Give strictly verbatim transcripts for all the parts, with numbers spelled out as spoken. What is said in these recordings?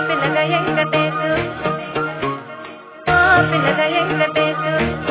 పిల్లగా వెంకటేశు ఓ పిల్లగా వెంకటేశు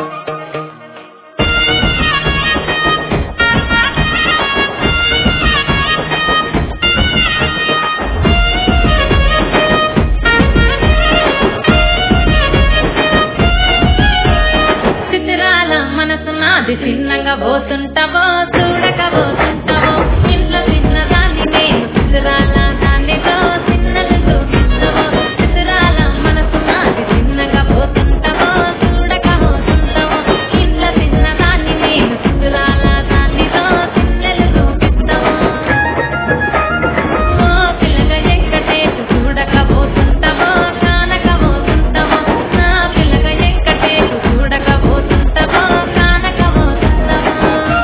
చిత్రాల మనసు నాది చిన్నగా పోతుంటావో చూడక పోతుంటావో ఇంట్లో చిన్నదాన్ని నేను చిత్రాల దానితో చిన్నలు చూపిస్తావో చిత్రాల మనసు నాది చిన్నగా పోతుంటావో చూడక పోతుంటావో ఇంట్లో చిన్నదాన్ని నేను చిత్రాల దానితో చిన్నలు చూపిస్తావో ఓ పిల్లగా వెంకటేశు చూడక పోతుంటావో కానక పోతుంటావో నా పిల్లగా వెంకటేశు చూడక పోతుంటావో కానక పోతుంటావో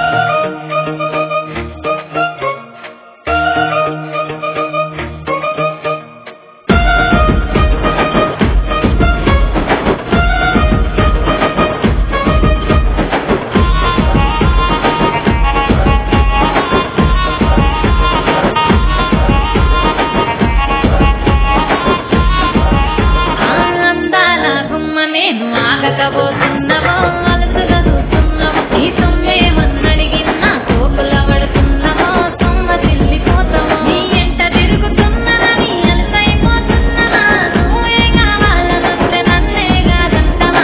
అందాల గుమ్మ నేను ఆగకపోతున్నావో అలసుగా చూస్తున్నావో ఈ సొమ్మేమన్నడిగినా కోపుల పడుతున్నావో సొమ్మ చెల్లిపోతావో నీ ఎంట తిరుగుతున్నదని అలసైపోతున్నవా నువ్వే కావాలనొస్తే నన్నే కాదంటవా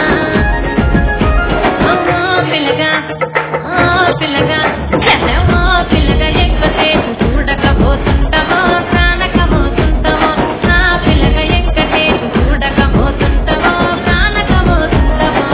ఓ పిల్లగా ఓ పిల్లగా ఓ పిల్లగా వెంకటేశు చూడకపోతుంటావో కానకపోతుంటావో నా పిల్లగా వెంకటేశు చూడకపోతుంటావో కానకపోతుంటావో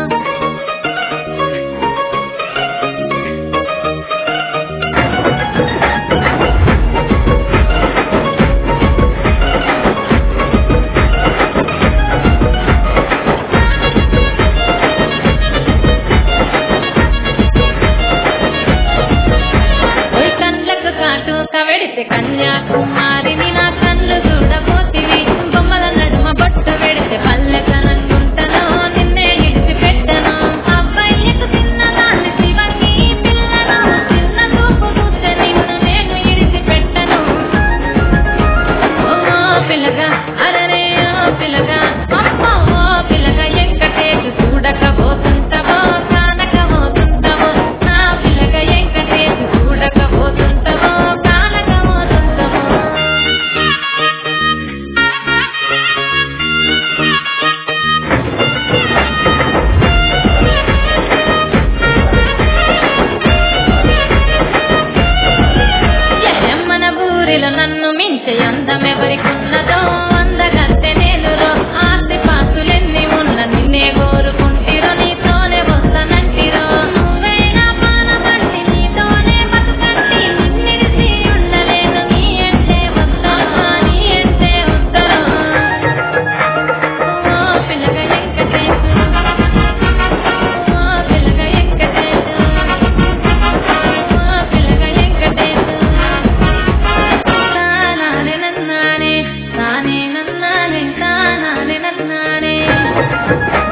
ఓయ్ కళ్ళకు కాటుక వెడితే కన్యాకుమారిని నా కళ్ళు చూడబోతివి బొమ్మల నడుమ బొట్టు వెడితే పల్లెకనంగుంటను నిన్నే ఇడిచి పెట్టను అబ్బాయికు చిన్నదాన్ని శివంగి పిల్లను చిన్న చూపు చూస్తే నిన్ను నేను ఇడిచి పెట్టను ఓ పిల్లగా అరరే ఓ పిల్లగా అమ్మో ఓ పిల్లగా వెంకటేశు చూడకపోతుంటావో కానకపోతుంటావో నా పిల్లగా వెంకటేశు చూడకపోతుంటావో కానకపోతుంటావో ఎమ్మన బూరిలో నన్ను మించే అందమెవరికున్నదో అందగత్తె నేనురో ఆస్తి పాస్తులెన్ని ఉన్న నిన్నే కోరుకుంటిరో నీతోనే వస్తానంటిరో నువ్వే నా పానబంటి నీతోనే బతుకంటి నిన్నిడిసి ఉండలేను నీ అంటే వస్తాను నీ అంటే వస్తాను ఓ పిల్లగా వెంకటేశు ఓ పిల్లగా వెంకటేశు ఓ పిల్లగా వెంకటేశు తానానే నన్నానే తానే నన్నానే తానానే నన్నానే